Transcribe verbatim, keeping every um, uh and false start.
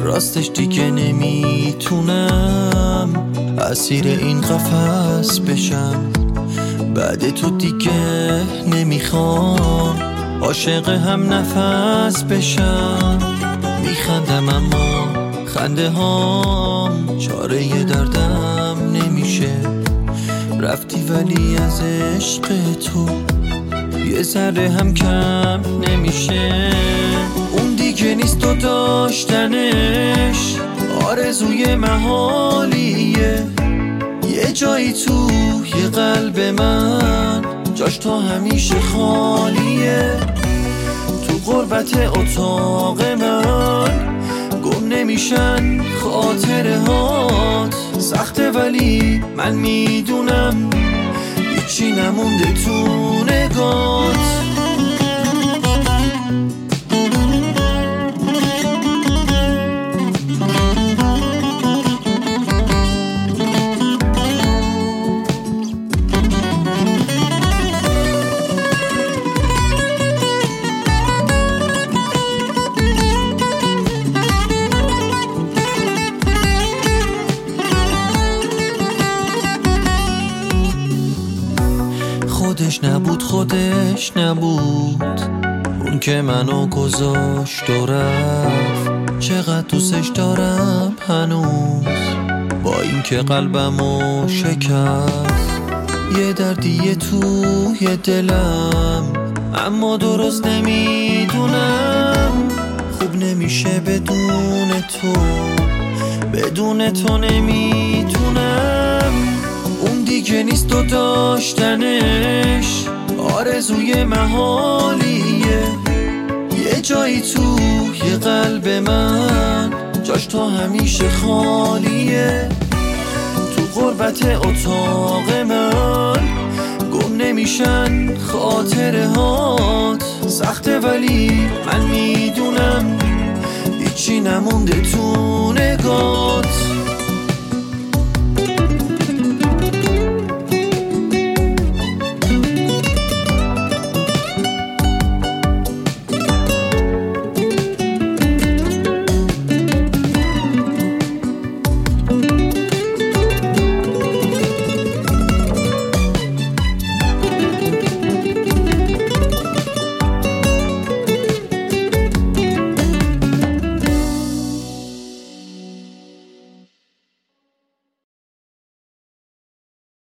راستش دیگه نمیتونم اسیر این قفس بشم. بعد تو دیگه نمیخوام عاشق هم نفس بشم. میخندم اما خنده هام چاره ی دردم نمیشه. رفتی ولی از عشق تو یه ذره هم کم نمیشه. اون دیگه نیست و داشتنش آرزوی محالیه. یه جایی توی قلب من جاش تا همیشه خالیه. تو غربت اتاق من گم نمیشن خاطره هات. سخته ولی من میدونم هیچی نمونده تو نگات. خودش نبود خودش نبود اون که منو گذاشت و رفت. چقدر دوستش دارم هنوز با این که قلبمو شکست. یه دردیه توی دلم اما درست نمیدونم. خوب نمیشه بدون تو، بدون تو نمیتونم. اون دیگه نیست و داشتنش آرزوی محالیه. یه جایی توی قلب من جاش تا همیشه خالیه. تو غربت اتاق من گم نمیشن خاطره هات. سخته ولی من میدونم هیچی نمونده تو نگات.